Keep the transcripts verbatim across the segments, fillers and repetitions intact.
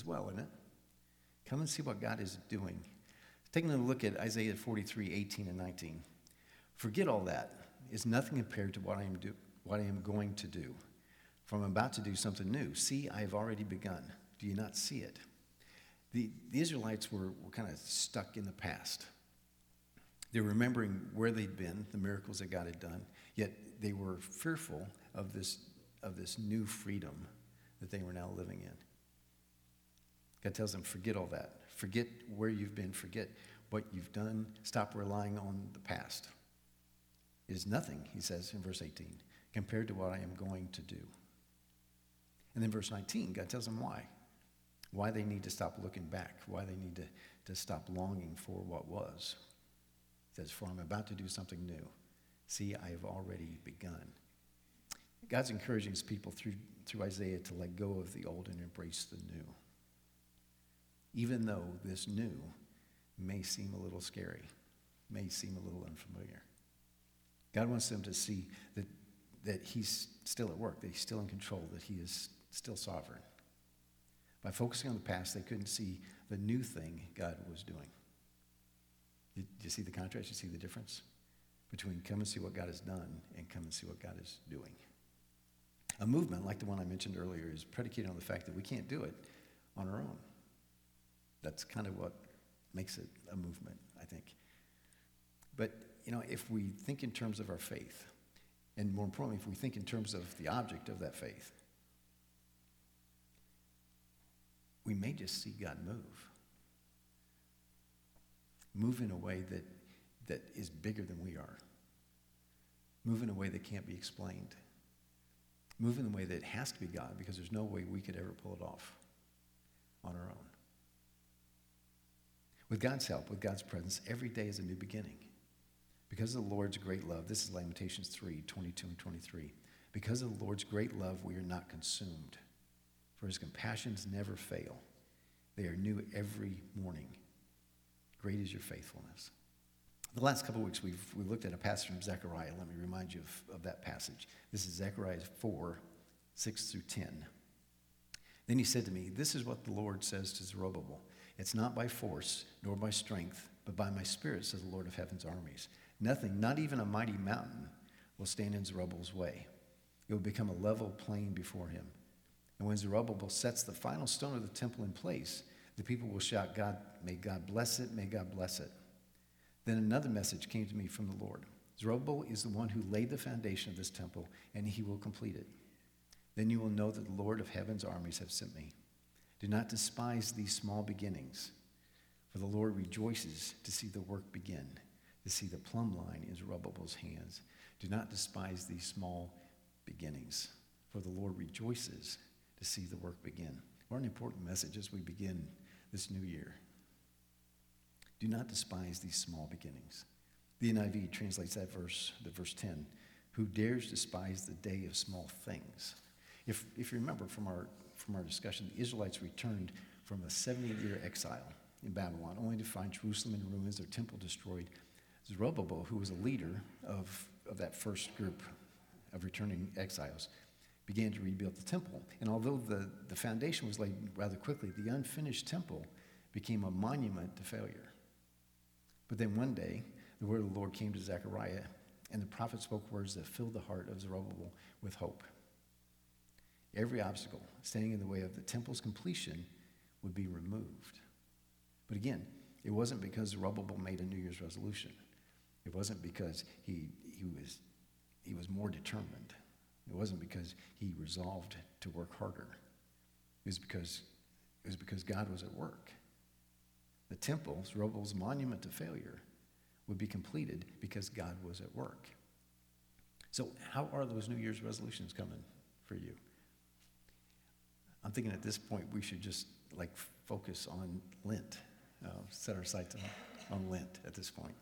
as well, isn't it? Come and see what God is doing. Taking a look at Isaiah forty-three, eighteen and nineteen. Forget all that. It's nothing compared to what I am do, what I am going to do. For I'm about to do something new. See, I have already begun. Do you not see it? The, the Israelites were, were kind of stuck in the past. They're remembering where they'd been, the miracles that God had done, yet they were fearful of this, of this new freedom that they were now living in. God tells them, forget all that. Forget where you've been. Forget what you've done. Stop relying on the past. It is nothing, he says in verse eighteen, compared to what I am going to do. And then verse nineteen, God tells them why. Why they need to stop looking back. Why they need to, to stop longing for what was. He says, for I'm about to do something new. See, I have already begun. God's encouraging his people through, through Isaiah to let go of the old and embrace the new. Even though this new may seem a little scary, may seem a little unfamiliar. God wants them to see that, that he's still at work, that he's still in control, that he is still sovereign. By focusing on the past, they couldn't see the new thing God was doing. Did you see the contrast? You see the difference between come and see what God has done and come and see what God is doing. A movement like the one I mentioned earlier is predicated on the fact that we can't do it on our own. That's kind of what makes it a movement, I think. But, you know, if we think in terms of our faith, and more importantly, if we think in terms of the object of that faith, we may just see God move. Move in a way that, that is bigger than we are. Move in a way that can't be explained. Move in a way that has to be God, because there's no way we could ever pull it off on our own. With God's help, with God's presence, every day is a new beginning. Because of the Lord's great love, this is Lamentations three, twenty-two and twenty-three. Because of the Lord's great love, we are not consumed. For his compassions never fail. They are new every morning. Great is your faithfulness. The last couple of weeks, we've we looked at a passage from Zechariah. Let me remind you of, of that passage. This is Zechariah four, six through ten. Then he said to me, this is what the Lord says to Zerubbabel. It's not by force, nor by strength, but by my spirit, says the Lord of heaven's armies. Nothing, not even a mighty mountain, will stand in Zerubbabel's way. It will become a level plain before him. And when Zerubbabel sets the final stone of the temple in place, the people will shout, God, may God bless it, may God bless it. Then another message came to me from the Lord. Zerubbabel is the one who laid the foundation of this temple, and he will complete it. Then you will know that the Lord of heaven's armies have sent me. Do not despise these small beginnings, for the Lord rejoices to see the work begin, to see the plumb line in Zerubbabel's hands. Do not despise these small beginnings, for the Lord rejoices to see the work begin. What an important message as we begin this new year. Do not despise these small beginnings. The N I V translates that verse, the verse ten, who dares despise the day of small things. If, if you remember from our From our discussion, the Israelites returned from a seventy-year exile in Babylon, only to find Jerusalem in ruins, their temple destroyed. Zerubbabel, who was a leader of, of that first group of returning exiles, began to rebuild the temple. And although the, the foundation was laid rather quickly, the unfinished temple became a monument to failure. But then one day, the word of the Lord came to Zechariah, and the prophet spoke words that filled the heart of Zerubbabel with hope. Every obstacle standing in the way of the temple's completion would be removed. But again, it wasn't because Zerubbabel made a New Year's resolution. It wasn't because he, he, was, he was more determined. It wasn't because he resolved to work harder. It was because, it was because God was at work. The temple, Zerubbabel's monument to failure, would be completed because God was at work. So how are those New Year's resolutions coming for you? I'm thinking at this point we should just like focus on Lent, uh, set our sights on, on Lent at this point.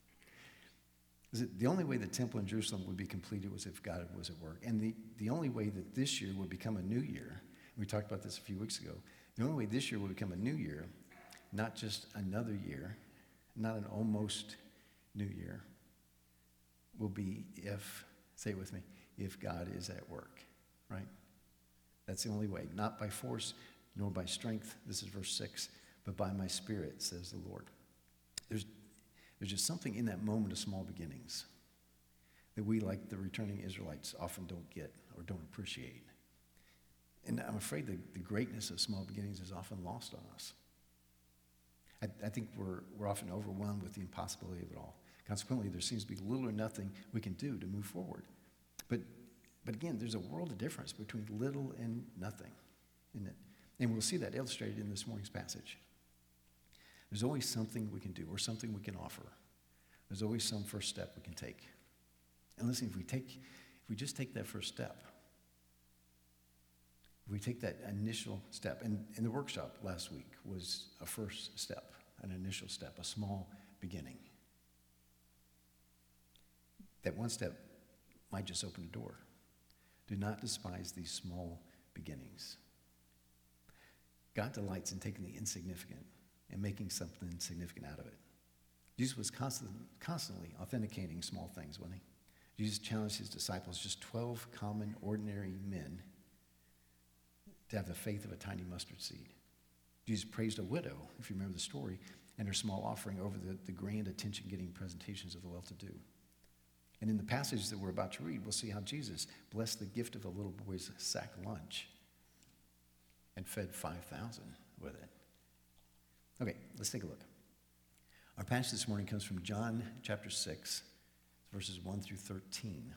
Is it the only way the temple in Jerusalem would be completed was if God was at work. And the, the only way that this year would become a new year, we talked about this a few weeks ago, the only way this year would become a new year, not just another year, not an almost new year, will be if, say it with me, if God is at work, right? That's the only way, not by force, nor by strength, this is verse six, but by my Spirit, says the Lord. There's, there's just something in that moment of small beginnings that we, like the returning Israelites, often don't get or don't appreciate. And I'm afraid the, the greatness of small beginnings is often lost on us. I, I think we're, we're often overwhelmed with the impossibility of it all. Consequently, there seems to be little or nothing we can do to move forward. But, but again, there's a world of difference between little and nothing, isn't it? And we'll see that illustrated in this morning's passage. There's always something we can do or something we can offer. There's always some first step we can take. And listen, if we take, if we just take that first step, if we take that initial step, and, and the workshop last week was a first step, an initial step, a small beginning. That one step might just open a door. Do not despise these small beginnings. God delights in taking the insignificant and making something significant out of it. Jesus was constant, constantly authenticating small things, wasn't he? Jesus challenged his disciples, just twelve common, ordinary men, to have the faith of a tiny mustard seed. Jesus praised a widow, if you remember the story, and her small offering over the, the grand attention-getting presentations of the well-to-do. And in the passage that we're about to read, we'll see how Jesus blessed the gift of a little boy's sack lunch and fed five thousand with it. Okay, let's take a look. Our passage this morning comes from John chapter six, verses one through thirteen.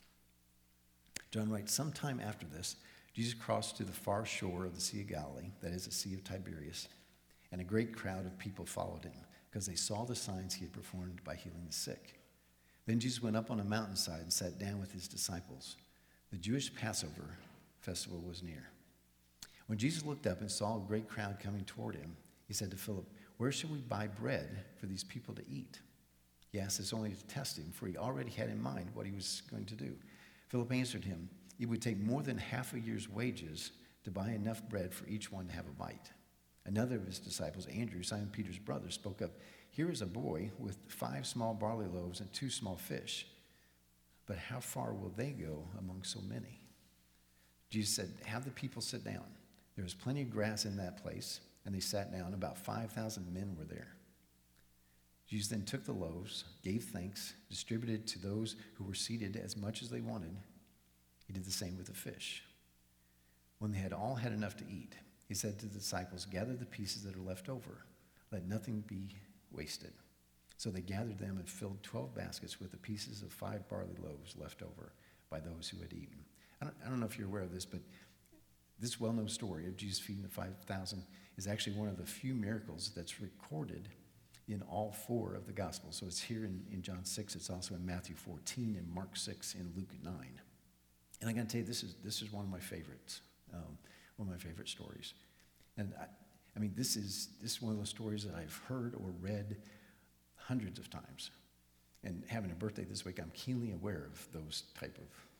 John writes, sometime after this, Jesus crossed to the far shore of the Sea of Galilee, that is the Sea of Tiberias, and a great crowd of people followed him because they saw the signs he had performed by healing the sick. Then Jesus went up on a mountainside and sat down with his disciples. The Jewish Passover festival was near. When Jesus looked up and saw a great crowd coming toward him, he said to Philip, where shall we buy bread for these people to eat? He asked this only to test him, for he already had in mind what he was going to do. Philip answered him, it would take more than half a year's wages to buy enough bread for each one to have a bite. Another of his disciples, Andrew, Simon Peter's brother, spoke up, here is a boy with five small barley loaves and two small fish. But how far will they go among so many? Jesus said, have the people sit down. There was plenty of grass in that place, and they sat down. About five thousand men were there. Jesus then took the loaves, gave thanks, distributed to those who were seated as much as they wanted. He did the same with the fish. When they had all had enough to eat, he said to the disciples, gather the pieces that are left over. Let nothing be wasted. So they gathered them and filled twelve baskets with the pieces of five barley loaves left over by those who had eaten. I don't, I don't know if you're aware of this, but this well-known story of Jesus feeding the five thousand is actually one of the few miracles that's recorded in all four of the Gospels. So it's here in, in John six, it's also in Matthew fourteen, in Mark six, and Luke nine. And I got to tell you, this is this is one of my favorites, um, one of my favorite stories. And I, I mean, this is this is one of those stories that I've heard or read hundreds of times. And having a birthday this week, I'm keenly aware of those type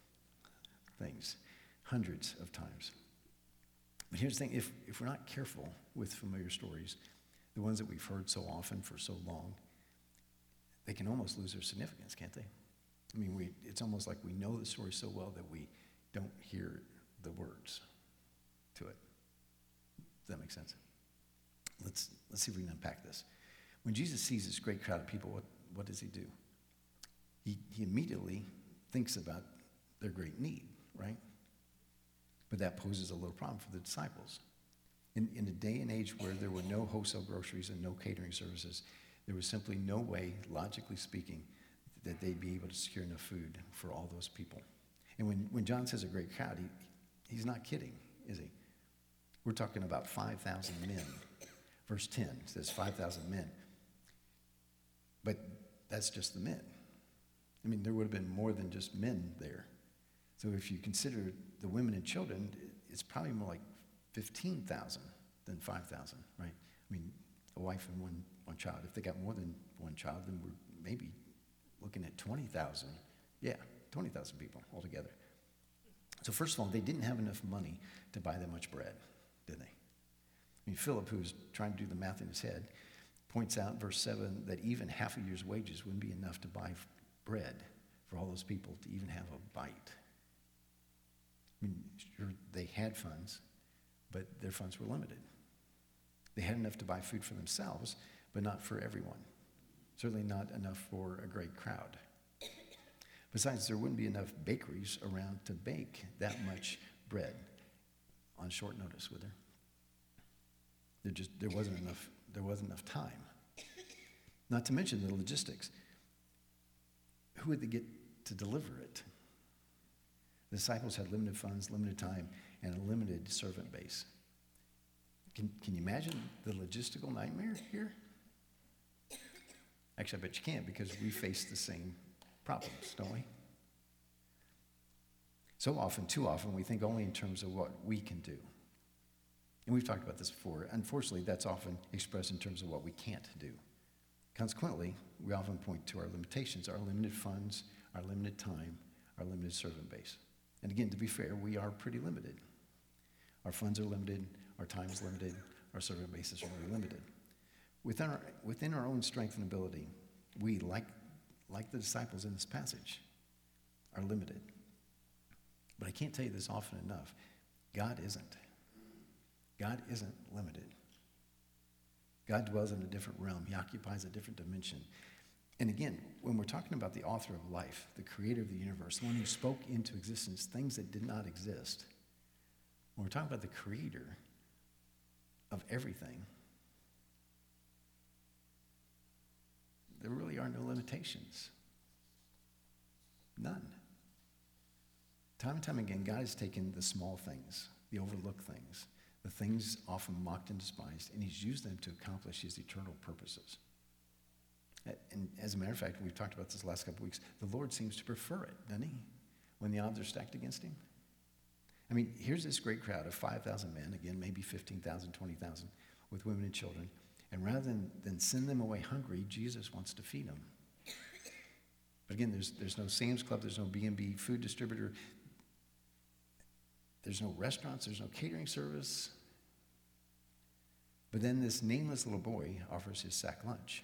of things, hundreds of times. But here's the thing, if, if we're not careful with familiar stories, the ones that we've heard so often for so long, they can almost lose their significance, can't they? I mean, we, it's almost like we know the story so well that we don't hear the words to it. Does that make sense? Let's, let's see if we can unpack this. When Jesus sees this great crowd of people, what, what does he do? He, he immediately thinks about their great need, right? But that poses a little problem for the disciples. In, in a day and age where there were no wholesale groceries and no catering services, there was simply no way, logically speaking, that they'd be able to secure enough food for all those people. And when, when John says a great crowd, he, he's not kidding, is he? We're talking about five thousand men. Verse ten says five thousand men. But that's just the men. I mean, there would have been more than just men there. So if you consider the women and children, it's probably more like fifteen thousand than five thousand, right? I mean, a wife and one, one child. If they got more than one child, then we're maybe looking at twenty thousand. Yeah, twenty thousand people altogether. So first of all, they didn't have enough money to buy that much bread, did they? I mean, Philip, who's trying to do the math in his head, points out in verse seven that even half a year's wages wouldn't be enough to buy bread for all those people to even have a bite. I mean, sure, they had funds, but their funds were limited. They had enough to buy food for themselves, but not for everyone. Certainly not enough for a great crowd. Besides, there wouldn't be enough bakeries around to bake that much bread on short notice, would there? There just there wasn't enough there wasn't enough time. Not to mention the logistics. Who would they get to deliver it? The disciples had limited funds, limited time, and a limited servant base. Can, can you imagine the logistical nightmare here? Actually, I bet you can't, because we face the same problems, don't we? So often, too often, we think only in terms of what we can do. And we've talked about this before. Unfortunately, that's often expressed in terms of what we can't do. Consequently, we often point to our limitations, our limited funds, our limited time, our limited servant base. And again, to be fair, we are pretty limited. Our funds are limited, our time is limited, our servant base is really limited. Within our, within our own strength and ability, we, like, like the disciples in this passage, are limited. But I can't tell you this often enough. God isn't. God isn't limited. God dwells in a different realm. He occupies a different dimension. And again, when we're talking about the author of life, the creator of the universe, the one who spoke into existence things that did not exist, when we're talking about the creator of everything, there really are no limitations. None. Time and time again, God has taken the small things, the overlooked things, the things often mocked and despised, and he's used them to accomplish his eternal purposes. And as a matter of fact, we've talked about this the last couple of weeks, the Lord seems to prefer it, doesn't he? When the odds are stacked against him. I mean, here's this great crowd of five thousand men, again, maybe fifteen thousand, twenty thousand, with women and children. And rather than, than send them away hungry, Jesus wants to feed them. But again, there's, there's no Sam's Club, there's no B and B food distributor, there's no restaurants, there's no catering service. But then this nameless little boy offers his sack lunch.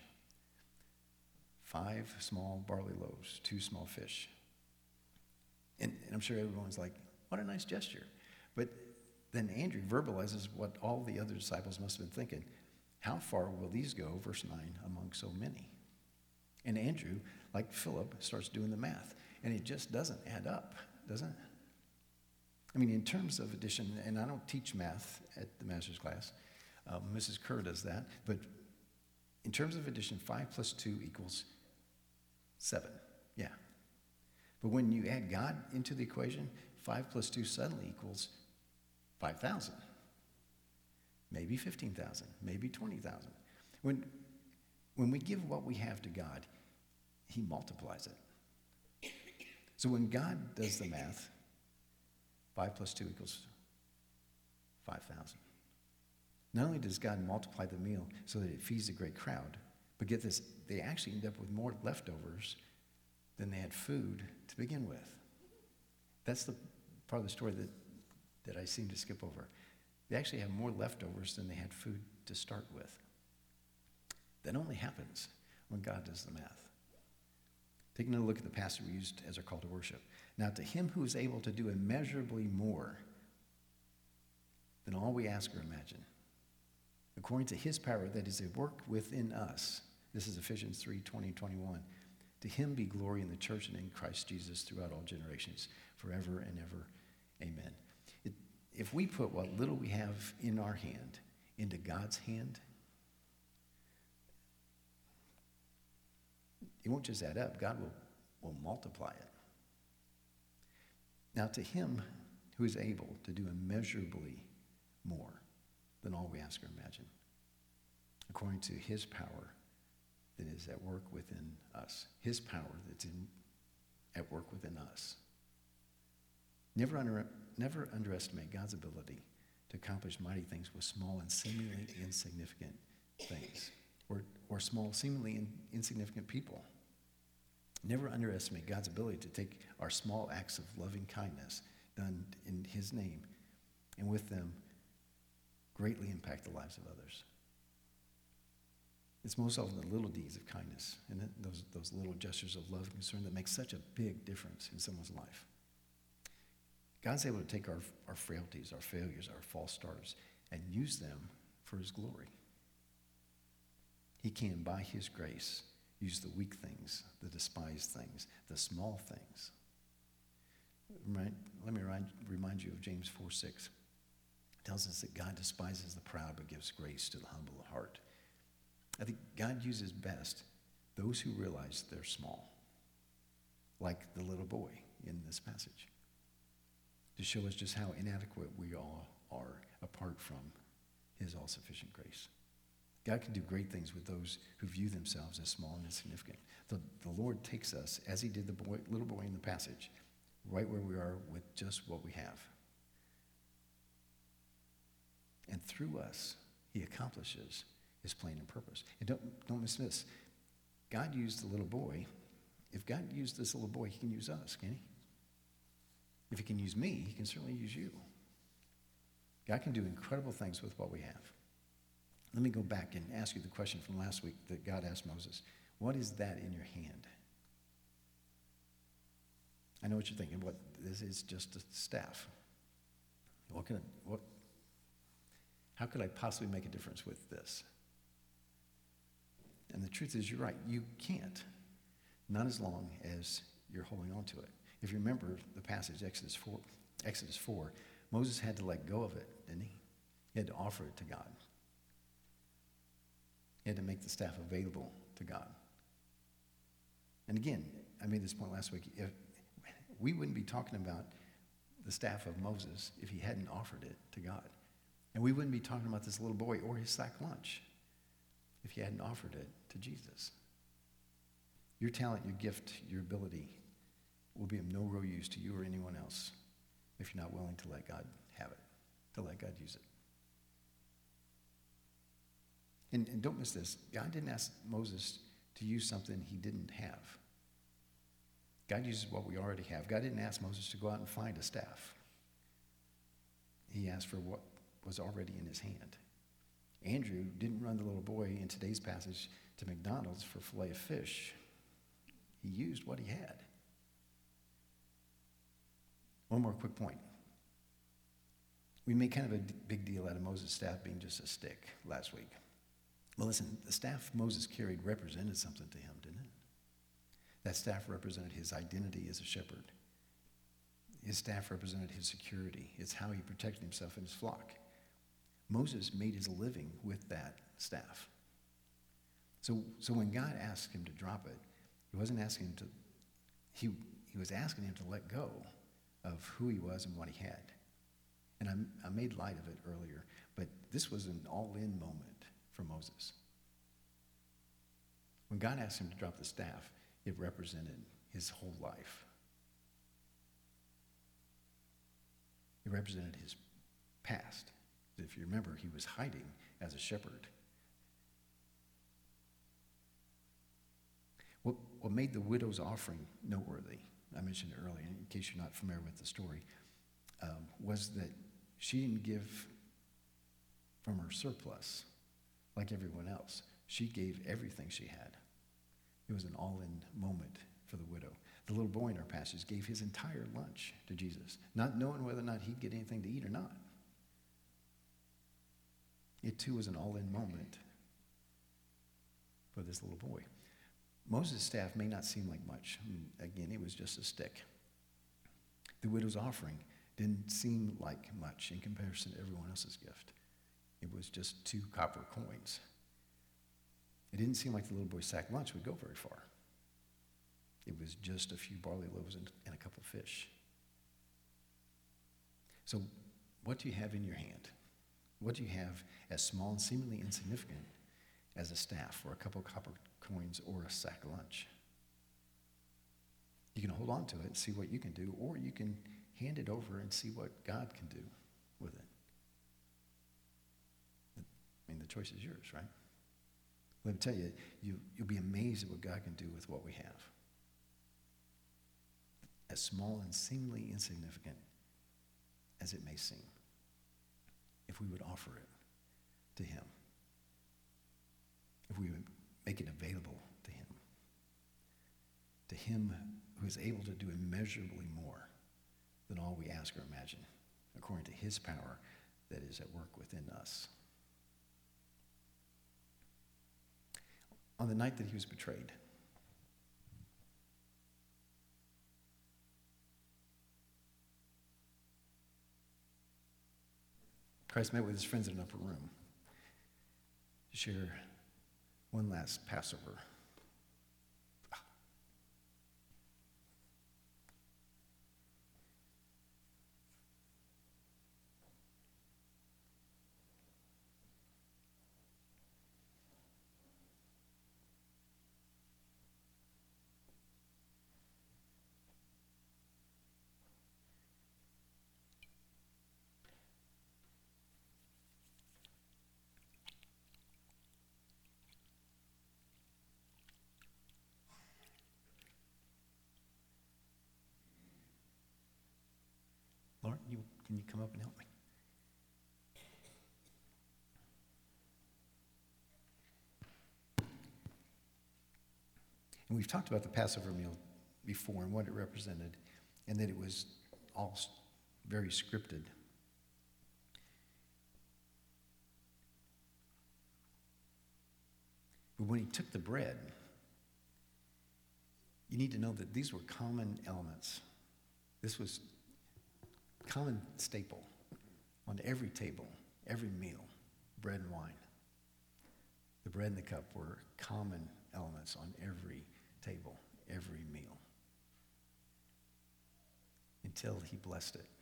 Five small barley loaves, two small fish. And, and I'm sure everyone's like, what a nice gesture. But then Andrew verbalizes what all the other disciples must have been thinking. How far will these go, verse nine, among so many? And Andrew, like Philip, starts doing the math. And it just doesn't add up, does it? I mean, in terms of addition, and I don't teach math at the master's class. Uh, Missus Kerr does that. But in terms of addition, five plus two equals seven. Yeah. But when you add God into the equation, five plus two suddenly equals five thousand. Maybe fifteen thousand. Maybe twenty thousand. When, when we give what we have to God, he multiplies it. So when God does the math, five plus two equals five thousand. Not only does God multiply the meal so that it feeds a great crowd, but get this, they actually end up with more leftovers than they had food to begin with. That's the part of the story that, that I seem to skip over. They actually have more leftovers than they had food to start with. That only happens when God does the math. Taking a look at the passage we used as our call to worship. Now, to him who is able to do immeasurably more than all we ask or imagine, according to his power that is at work within us. This is Ephesians three, twenty, twenty-one. To him be glory in the church and in Christ Jesus throughout all generations, forever and ever. Amen. It, if we put what little we have in our hand into God's hand, it won't just add up. God will, will multiply it. Now to him who is able to do immeasurably more than all we ask or imagine, according to his power that is at work within us. His power that's in, at work within us. Never, under, never underestimate God's ability to accomplish mighty things with small and seemingly insignificant things, or, or small, seemingly in, insignificant people. Never underestimate God's ability to take our small acts of loving kindness done in his name, and with them greatly impact the lives of others. It's most often the little deeds of kindness and those, those little gestures of love and concern that make such a big difference in someone's life. God's able to take our, our frailties, our failures, our false starts, and use them for his glory. He can, by his grace, use the weak things, the despised things, the small things. Right? Let me remind, remind you of James four six. It tells us that God despises the proud but gives grace to the humble of heart. I think God uses best those who realize they're small, like the little boy in this passage, to show us just how inadequate we all are apart from his all-sufficient grace. God can do great things with those who view themselves as small and insignificant. The, the Lord takes us, as he did the boy, little boy in the passage, right where we are with just what we have. And through us, he accomplishes his plan and purpose. And don't, don't miss this. God used the little boy. If God used this little boy, he can use us, can he? If he can use me, he can certainly use you. God can do incredible things with what we have. Let me go back and ask you the question from last week that God asked Moses. What is that in your hand? I know what you're thinking. What, this is just a staff. What can I, what, how could I possibly make a difference with this? And the truth is, you're right. You can't. Not as long as you're holding on to it. If you remember the passage, Exodus four, Exodus four, Moses had to let go of it, didn't he? He had to offer it to God. He had to make the staff available to God. And again, I made this point last week. If, we wouldn't be talking about the staff of Moses if he hadn't offered it to God. And we wouldn't be talking about this little boy or his sack lunch if he hadn't offered it to Jesus. Your talent, your gift, your ability will be of no real use to you or anyone else if you're not willing to let God have it, to let God use it. And, and don't miss this. God didn't ask Moses to use something he didn't have. God uses what we already have. God didn't ask Moses to go out and find a staff. He asked for what was already in his hand. Andrew didn't run the little boy in today's passage to McDonald's for filet of fish. He used what he had. One more quick point. We made kind of a big deal out of Moses' staff being just a stick last week. Well, listen, the staff Moses carried represented something to him, didn't it? That staff represented his identity as a shepherd. His staff represented his security. It's how he protected himself and his flock. Moses made his living with that staff. So, so when God asked him to drop it, he wasn't asking him to, he, he was asking him to let go of who he was and what he had. And I, I made light of it earlier, but this was an all-in moment for Moses. When God asked him to drop the staff, it represented his whole life. It represented his past. If you remember, he was hiding as a shepherd. What, what made the widow's offering noteworthy, I mentioned it earlier, in case you're not familiar with the story, um, was that she didn't give from her surplus like everyone else. She gave everything she had. It was an all-in moment for the widow. The little boy in our passage gave his entire lunch to Jesus, not knowing whether or not he'd get anything to eat or not. It too was an all-in moment for this little boy. Moses' staff may not seem like much. I mean, again, it was just a stick. The widow's offering didn't seem like much in comparison to everyone else's gift. It was just two copper coins. It didn't seem like the little boy's sack lunch would go very far. It was just a few barley loaves and, and a couple of fish. So what do you have in your hand? What do you have as small and seemingly insignificant as a staff or a couple of copper coins or a sack of lunch? You can hold on to it and see what you can do, or you can hand it over and see what God can do with it. I mean, the choice is yours, right? Let me tell you, you, you'll be amazed at what God can do with what we have. As small and seemingly insignificant as it may seem, if we would offer it to him, if we would make it available to him, to him who is able to do immeasurably more than all we ask or imagine, according to his power that is at work within us. On the night that he was betrayed, Christ met with his friends in an upper room to share one last Passover. Lauren, you, can you come up and help me? And we've talked about the Passover meal before and what it represented, and that it was all very scripted. But when he took the bread, you need to know that these were common elements. This was common staple on every table, every meal, bread and wine. The bread and the cup were common elements on every table, every meal, until he blessed it.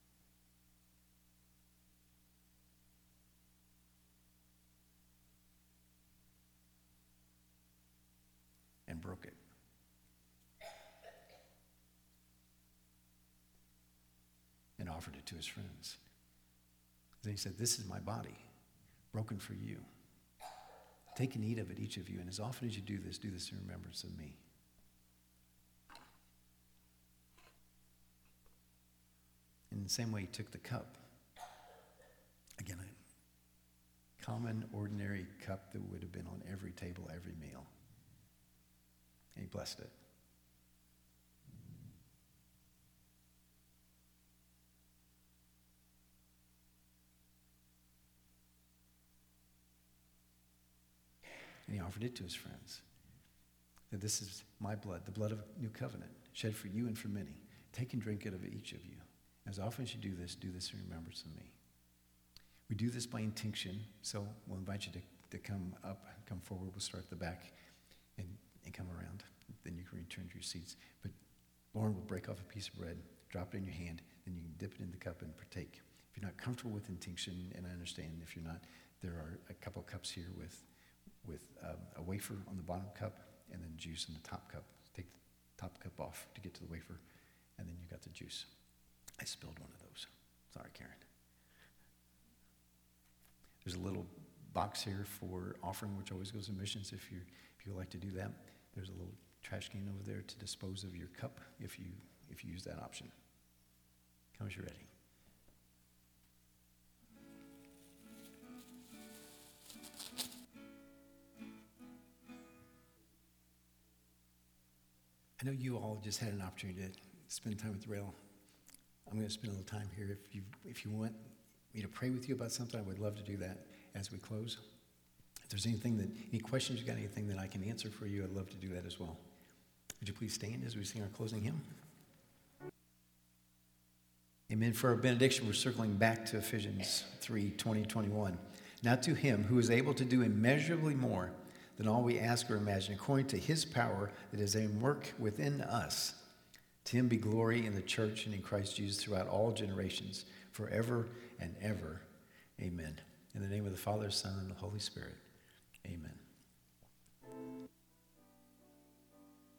And broke it. And offered it to his friends. Then he said, "This is my body, broken for you. Take and eat of it, each of you, and as often as you do this, do this in remembrance of me." In the same way, he took the cup. Again, a common, ordinary cup that would have been on every table, every meal. And he blessed it. And he offered it to his friends. That this is my blood, the blood of a new covenant, shed for you and for many. Take and drink it of each of you. As often as you do this, do this in remembrance of me. We do this by intinction, so we'll invite you to, to come up, come forward. We'll start at the back and, and come around. Then you can return to your seats. But Lauren will break off a piece of bread, drop it in your hand, then you can dip it in the cup and partake. If you're not comfortable with intinction, and I understand if you're not, there are a couple cups here with with um, a wafer on the bottom cup and then juice in the top cup. Take the top cup off to get to the wafer, and then you got the juice. I spilled one of those. Sorry, Karen. There's a little box here for offering, which always goes in missions if you if you would like to do that. There's a little trash can over there to dispose of your cup if you if you use that option. Come as you're ready. I know you all just had an opportunity to spend time with Rail. I'm going to spend a little time here. If you if you want me to pray with you about something, I would love to do that as we close. If there's anything that, any questions, you got anything that I can answer for you, I'd love to do that as well. Would you please stand as we sing our closing hymn? Amen. For our benediction, we're circling back to Ephesians three, twenty, twenty-one. Now to him who is able to do immeasurably more than all we ask or imagine, according to his power that is at work within us. To him be glory in the church and in Christ Jesus throughout all generations, forever and ever. Amen. In the name of the Father, Son, and the Holy Spirit. Amen.